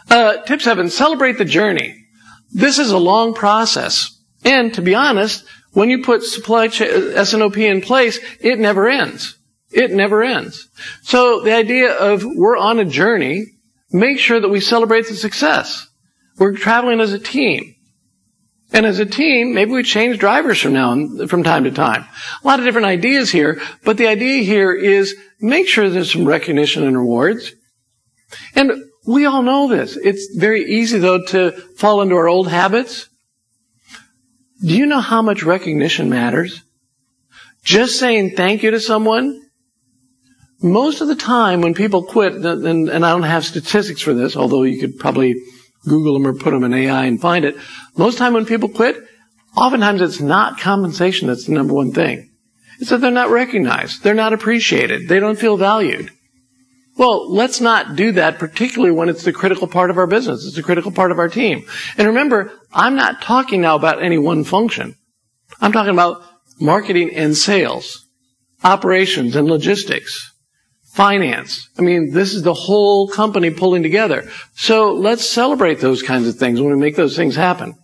Speaker 3: Uh, tip seven, celebrate the journey. This is a long process. And to be honest, when you put supply chain S N O P in place, it never ends. It never ends. So the idea of we're on a journey, make sure that we celebrate the success. We're traveling as a team. And as a team, maybe we change drivers from now on, from time to time. A lot of different ideas here, but the idea here is make sure there's some recognition and rewards. And we all know this. It's very easy, though, to fall into our old habits. Do you know how much recognition matters? Just saying thank you to someone. Most of the time when people quit, and, and I don't have statistics for this, although you could probably Google them or put them in A I and find it. Most of the time when people quit, oftentimes it's not compensation that's the number one thing. It's that they're not recognized. They're not appreciated. They don't feel valued. Well, let's not do that, particularly when it's the critical part of our business. It's the critical part of our team. And remember, I'm not talking now about any one function. I'm talking about marketing and sales, operations and logistics, finance. I mean, this is the whole company pulling together. So let's celebrate those kinds of things when we make those things happen.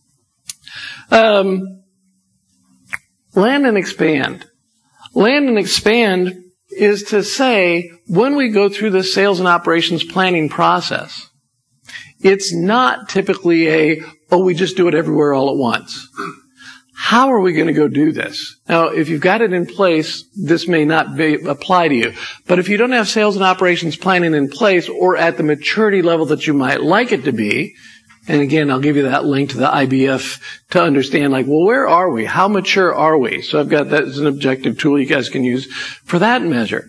Speaker 3: Um, land and expand. Land and expand is to say, when we go through the sales and operations planning process, it's not typically a, oh, we just do it everywhere all at once. How are we going to go do this? Now, if you've got it in place, this may not be, apply to you. But if you don't have sales and operations planning in place or at the maturity level that you might like it to be, and again, I'll give you that link to the I B F to understand, like, well, where are we? How mature are we? So I've got that as an objective tool you guys can use for that measure.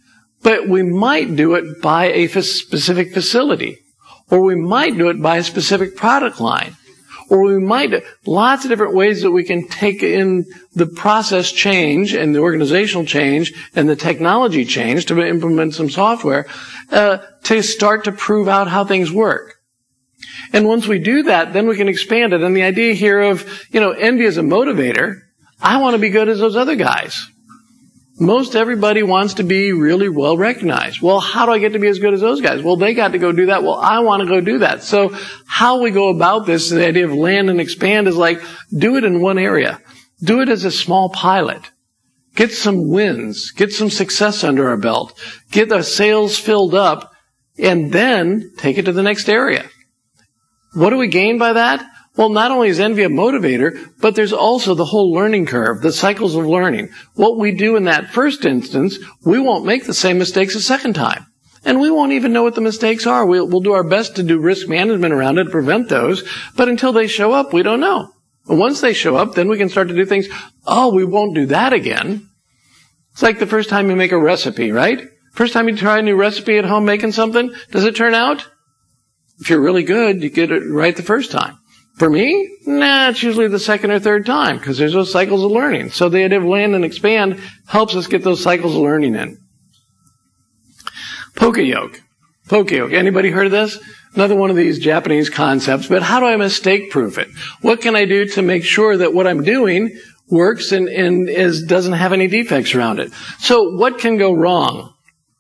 Speaker 3: But we might do it by a specific facility, or we might do it by a specific product line, or we might do lots of different ways that we can take in the process change and the organizational change and the technology change to implement some software uh, to start to prove out how things work. And once we do that, then we can expand it. And the idea here of, you know, envy as a motivator, I want to be good as those other guys. Most everybody wants to be really well recognized. Well, how do I get to be as good as those guys? Well, they got to go do that. Well, I want to go do that. So how we go about this, the idea of land and expand is like, do it in one area. Do it as a small pilot. Get some wins. Get some success under our belt. Get the sales filled up, and then take it to the next area. What do we gain by that? Well, not only is envy a motivator, but there's also the whole learning curve, the cycles of learning. What we do in that first instance, we won't make the same mistakes a second time. And we won't even know what the mistakes are. We'll, we'll do our best to do risk management around it, to prevent those. But until they show up, we don't know. And once they show up, then we can start to do things. Oh, we won't do that again. It's like the first time you make a recipe, right? First time you try a new recipe at home making something, does it turn out? If you're really good, you get it right the first time. For me, nah, it's usually the second or third time because there's those cycles of learning. So the idea of land and expand helps us get those cycles of learning in. Poka-yoke. Poka-yoke. Anybody heard of this? Another one of these Japanese concepts, but how do I mistake-proof it? What can I do to make sure that what I'm doing works and, and is, doesn't have any defects around it? So what can go wrong?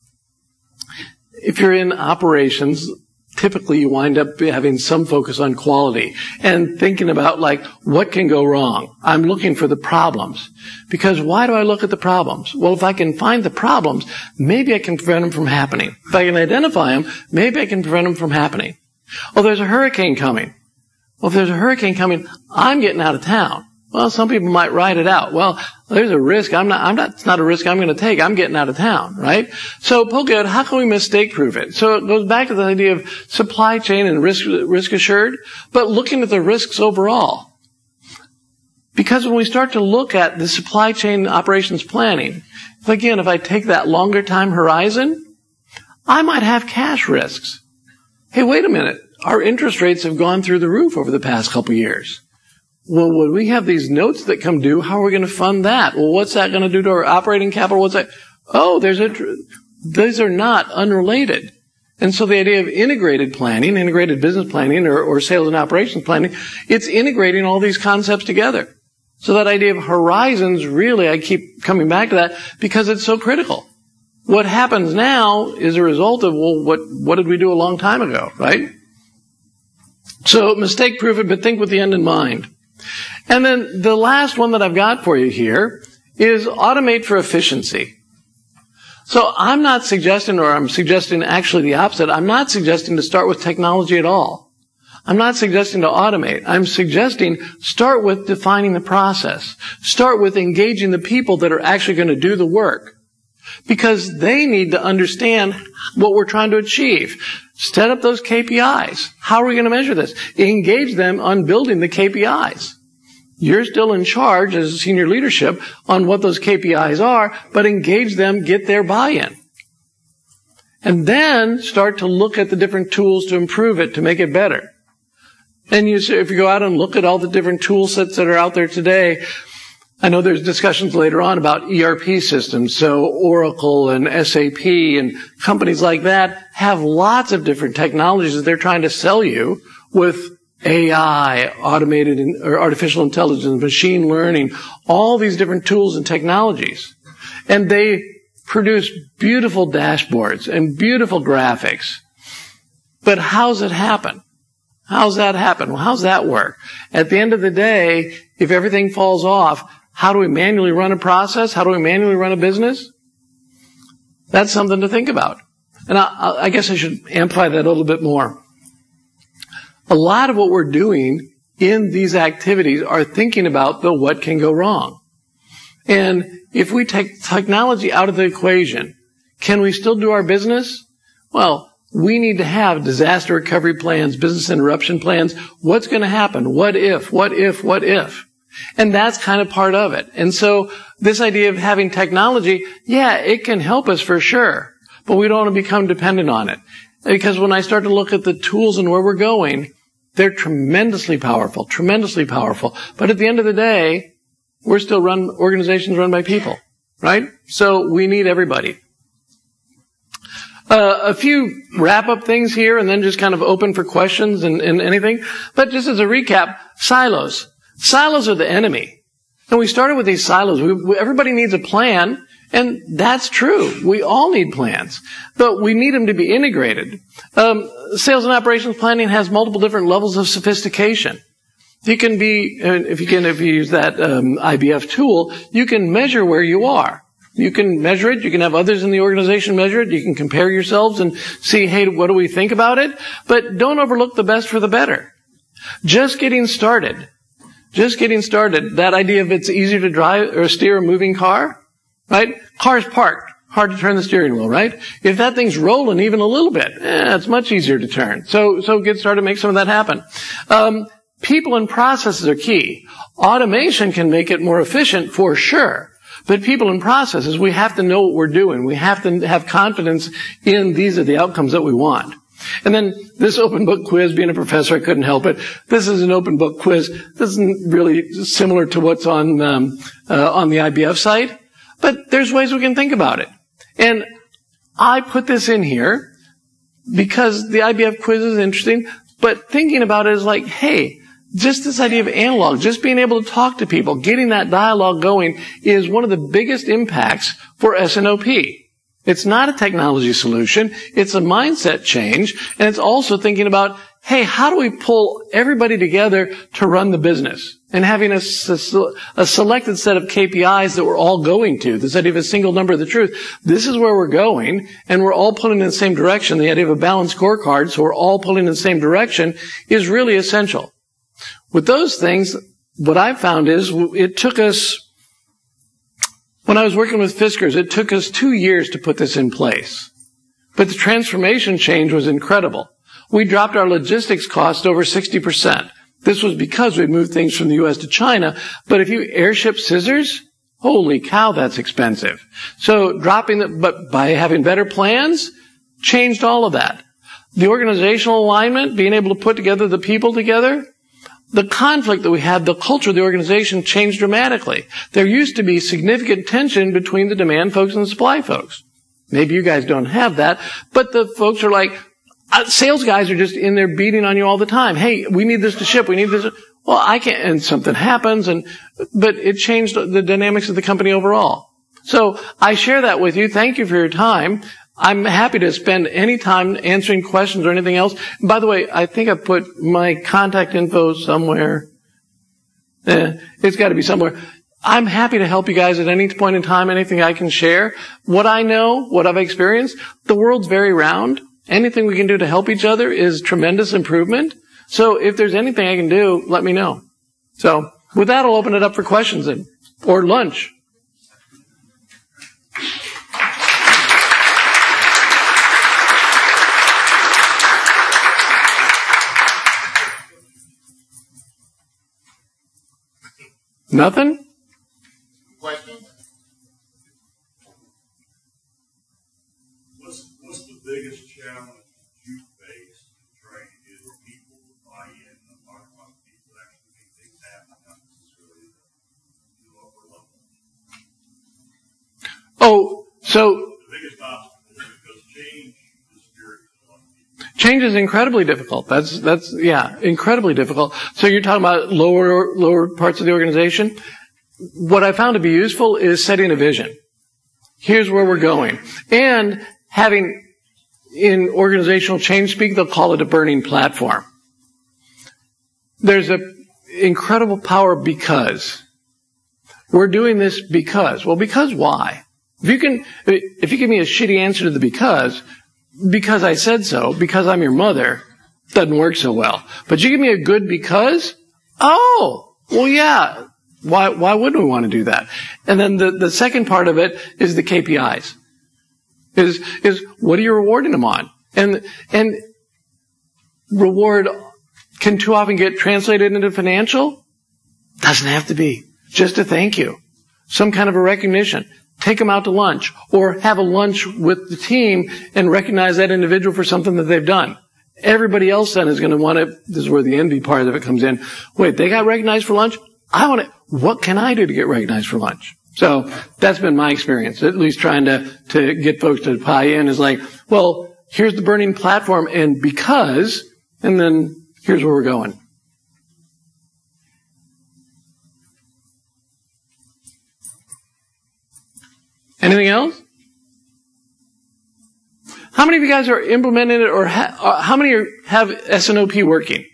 Speaker 3: If you're in operations, typically you wind up having some focus on quality and thinking about, like, what can go wrong? I'm looking for the problems. Because why do I look at the problems? Well, if I can find the problems, maybe I can prevent them from happening. If I can identify them, maybe I can prevent them from happening. Oh, there's a hurricane coming. Well, if there's a hurricane coming, I'm getting out of town. Well, some people might ride it out. Well, there's a risk. I'm not, I'm not, it's not a risk I'm going to take. I'm getting out of town, right? So, Poka, how can we mistake-proof it? So it goes back to the idea of supply chain and risk, risk assured, but looking at the risks overall. Because when we start to look at the supply chain operations planning, if again, if I take that longer time horizon, I might have cash risks. Hey, wait a minute. Our interest rates have gone through the roof over the past couple of years. Well, when we have these notes that come due, how are we going to fund that? Well, what's that going to do to our operating capital? What's that? Oh, there's a, these are not unrelated. And so the idea of integrated planning, integrated business planning, or, or sales and operations planning, it's integrating all these concepts together. So that idea of horizons, really, I keep coming back to that because it's so critical. What happens now is a result of, well, what, what did we do a long time ago, right? So mistake proof it, but think with the end in mind. And then the last one that I've got for you here is automate for efficiency. So I'm not suggesting, or I'm suggesting actually the opposite. I'm not suggesting to start with technology at all. I'm not suggesting to automate. I'm suggesting start with defining the process. Start with engaging the people that are actually going to do the work. Because they need to understand what we're trying to achieve. Set up those K P Is. How are we going to measure this? Engage them on building the K P Is. You're still in charge as senior leadership on what those K P Is are, but engage them, get their buy-in. And then start to look at the different tools to improve it, to make it better. And you, if you go out and look at all the different tool sets that are out there today, I know there's discussions later on about E R P systems. So Oracle and S A P and companies like that have lots of different technologies that they're trying to sell you with A I, automated or artificial intelligence, machine learning, all these different tools and technologies. And they produce beautiful dashboards and beautiful graphics. But how's it happen? How's that happen? Well, how's that work? At the end of the day, if everything falls off, how do we manually run a process? How do we manually run a business? That's something to think about. And I, I guess I should amplify that a little bit more. A lot of what we're doing in these activities are thinking about the what can go wrong. And if we take technology out of the equation, can we still do our business? Well, we need to have disaster recovery plans, business interruption plans. What's going to happen? What if? What if? What if? And that's kind of part of it. And so this idea of having technology, yeah, it can help us for sure, but we don't want to become dependent on it. Because when I start to look at the tools and where we're going, they're tremendously powerful, tremendously powerful. But at the end of the day, we're still run, organizations run by people, right? So we need everybody. Uh, a few wrap-up things here and then just kind of open for questions and, and anything. But just as a recap, silos. Silos are the enemy. And we started with these silos. We, we, everybody needs a plan, and that's true. We all need plans. But we need them to be integrated. Um, sales and operations planning has multiple different levels of sophistication. You can be, if you can, if you use that um, I B F tool, you can measure where you are. You can measure it. You can have others in the organization measure it. You can compare yourselves and see, hey, what do we think about it? But don't overlook the best for the better. Just getting started. Just getting started. That idea of it's easier to drive or steer a moving car, right? Car's parked. Hard to turn the steering wheel, right? If that thing's rolling even a little bit, eh, it's much easier to turn. So, so get started, make some of that happen. Um, people and processes are key. Automation can make it more efficient for sure. But people and processes, we have to know what we're doing. We have to have confidence in these are the outcomes that we want. And then this open book quiz, being a professor, I couldn't help it. This is an open book quiz. This isn't really similar to what's on um, uh, on the I B F site, but there's ways we can think about it. And I put this in here because the I B F quiz is interesting, but thinking about it is like, hey, just this idea of analog, just being able to talk to people, getting that dialogue going is one of the biggest impacts for S N O P. It's not a technology solution. It's a mindset change. And it's also thinking about, hey, how do we pull everybody together to run the business? And having a, a selected set of K P Is that we're all going to. This idea of a single number of the truth. This is where we're going, and we're all pulling in the same direction. The idea of a balanced scorecard, so we're all pulling in the same direction, is really essential. With those things, what I've found is it took us, when I was working with Fiskars, it took us two years to put this in place. But the transformation change was incredible. We dropped our logistics cost over sixty percent. This was because we moved things from the U S to China. But if you airship scissors, holy cow, that's expensive. So dropping the, but by having better plans, changed all of that. The organizational alignment, being able to put together the people together, the conflict that we had, the culture of the organization changed dramatically. There used to be significant tension between the demand folks and the supply folks. Maybe you guys don't have that, but the folks are like, uh, sales guys are just in there beating on you all the time. Hey, we need this to ship. We need this. Well, I can't, and something happens, and, but it changed the dynamics of the company overall. So I share that with you. Thank you for your time. I'm happy to spend any time answering questions or anything else. And by the way, I think I put my contact info somewhere. Eh, it's got to be somewhere. I'm happy to help you guys at any point in time, anything I can share. What I know, what I've experienced, the world's very round. Anything we can do to help each other is tremendous improvement. So if there's anything I can do, let me know. So with that, I'll open it up for questions and, or lunch. Nothing?
Speaker 2: Question? What's, what's the biggest challenge you face in trying to get people to buy in and talk about people that actually make things happen, not necessarily the upper level?
Speaker 3: Oh, so
Speaker 2: The biggest obstacle is because change is scary to a lot of people.
Speaker 3: change is incredibly difficult. That's, that's, yeah, incredibly difficult. So you're talking about lower, lower parts of the organization? What I found to be useful is setting a vision. Here's where we're going. And having, in organizational change speak, they'll call it a burning platform. There's a incredible power because. We're doing this because. Well, because why? If you can, if you give me a shitty answer to the because, because I said so, because I'm your mother, doesn't work so well. But you give me a good because, oh, well, yeah. Why, why wouldn't we want to do that? And then the, the second part of it is the K P Is. Is, is what are you rewarding them on? And, and reward can too often get translated into financial? Doesn't have to be. Just a thank you. Some kind of a recognition. Take them out to lunch or have a lunch with the team and recognize that individual for something that they've done. Everybody else then is going to want to, this is where the envy part of it comes in. Wait, they got recognized for lunch? I want to, what can I do to get recognized for lunch? So that's been my experience, at least trying to, to get folks to buy in is like, well, here's the burning platform and because, and then here's where we're going. Anything else? How many of you guys are implementing it or ha- uh, how many are, have S N O P working?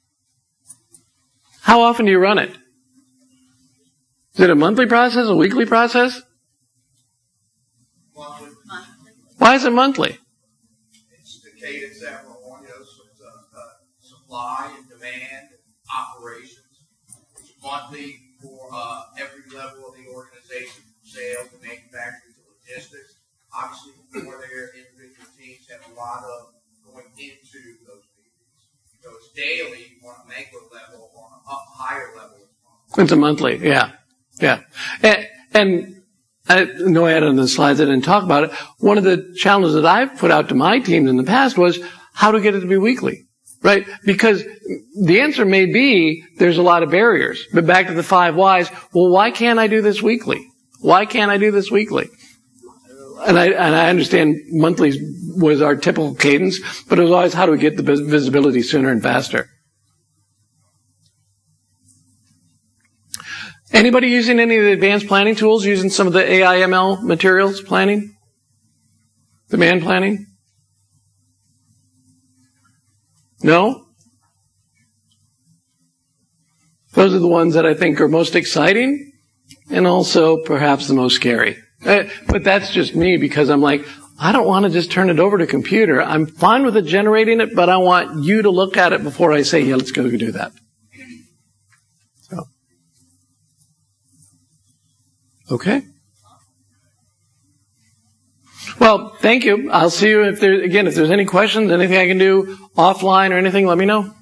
Speaker 3: How often do you run it? Is it a monthly process, a weekly process?
Speaker 2: Monthly.
Speaker 3: Why is it monthly?
Speaker 4: It's the cadence that we're on, you know, so it's uh, uh, supply and demand and operations. It's monthly for uh, every level of the organization, from sales to manufacturing to logistics. Obviously, for their individual teams have a lot of going into those meetings. So it's daily on a macro level, on a up higher level.
Speaker 3: It's a monthly, yeah. Yeah. And, and I know I had on the slides, I didn't talk about it. One of the challenges that I've put out to my teams in the past was how to get it to be weekly, right? Because the answer may be there's a lot of barriers. But back to the five whys, well, why can't I do this weekly? Why can't I do this weekly? And I, and I understand monthly was our typical cadence, but it was always how do we get the visibility sooner and faster? Anybody using any of the advanced planning tools, using some of the A I M L materials planning? Demand planning? No? Those are the ones that I think are most exciting and also perhaps the most scary. But that's just me because I'm like, I don't want to just turn it over to a computer. I'm fine with it generating it, but I want you to look at it before I say, yeah, let's go do that. So. Okay. Well, thank you. I'll see you if there, again, if there's any questions, anything I can do offline or anything, let me know.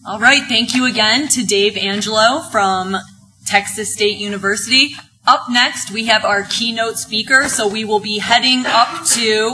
Speaker 1: All right, thank you again to Dave Angelo from Texas State University. Up next, we have our keynote speaker, so we will be heading up to